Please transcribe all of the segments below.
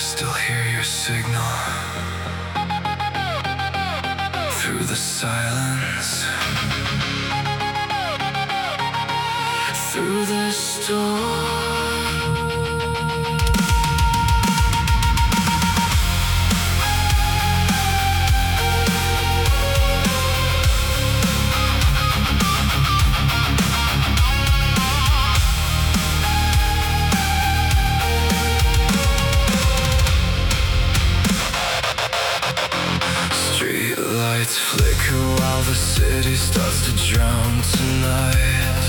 still hear your signal through the silence, through the storm. Lights flicker while the city starts to drown tonight.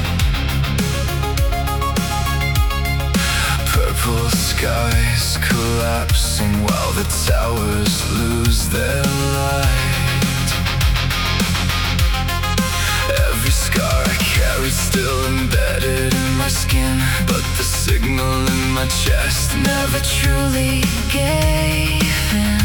Purple skies collapsing while the towers lose their light. Every scar I carried still embedded in my skin, but the signal in my chest never truly gave in.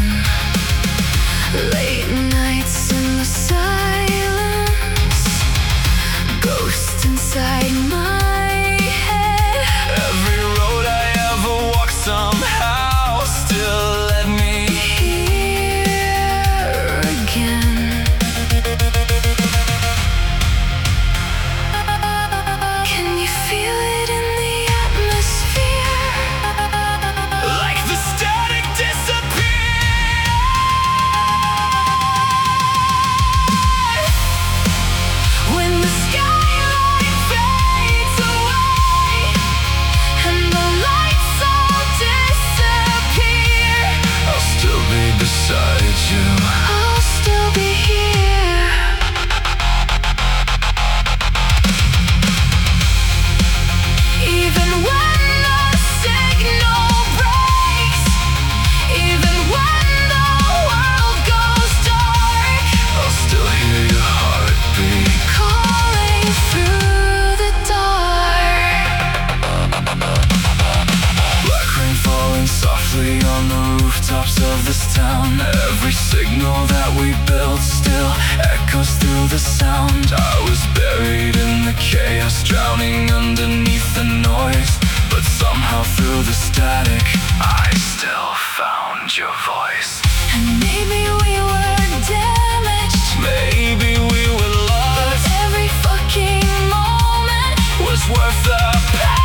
Late nights in the silence, ghost inside my head. Every road I ever walked somehow still led me here again. Can you feel it in the atmosphere? Like the static disappears. Beside you, I'll still be here. Even when the signal breaks, even when the world goes dark, I'll still hear your heartbeat calling through the dark. Black rain falling softly on the rooftops of this town. Every signal that we built still echoes through the sound. I was buried in the chaos, drowning underneath the noise, but somehow through the static I still found your voice. And maybe we were damaged, maybe we were lost, but every fucking moment was worth the pain.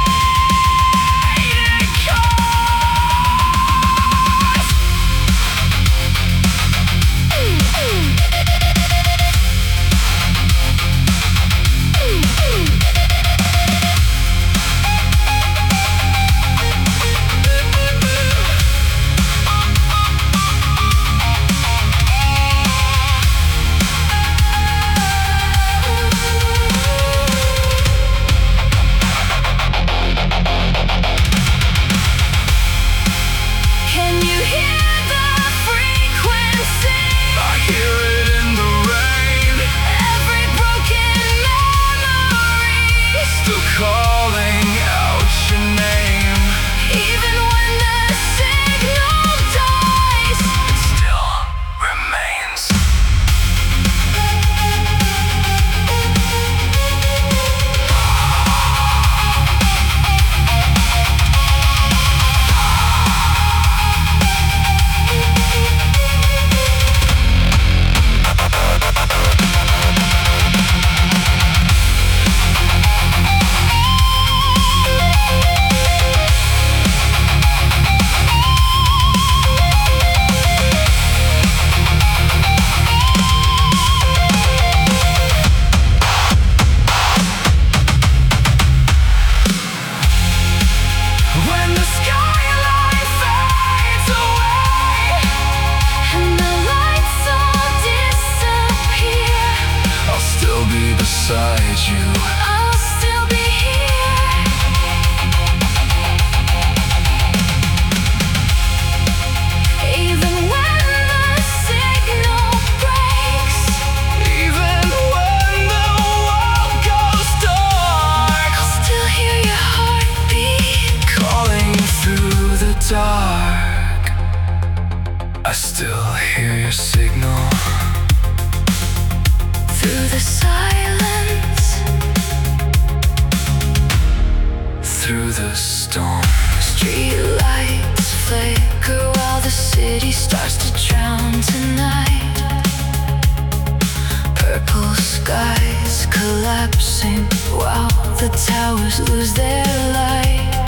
Beside you, I'll still be here. Even when the signal breaks, even when the world goes dark, I'll still hear your heartbeat calling through the dark. I still hear your signal through the silence, through the storm. Street lights flicker while the city starts to drown tonight. Purple skies collapsing while the towers lose their light.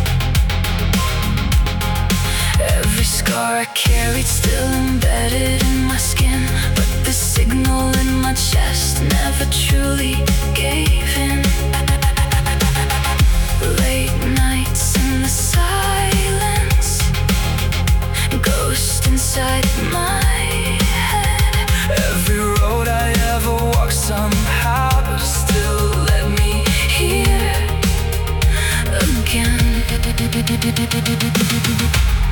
Every scar I carried still embedded in my skin, but the signal in my chest never truly gave in. Late nights in the silence, ghost inside my head. Every road I ever walked somehow still led me here again.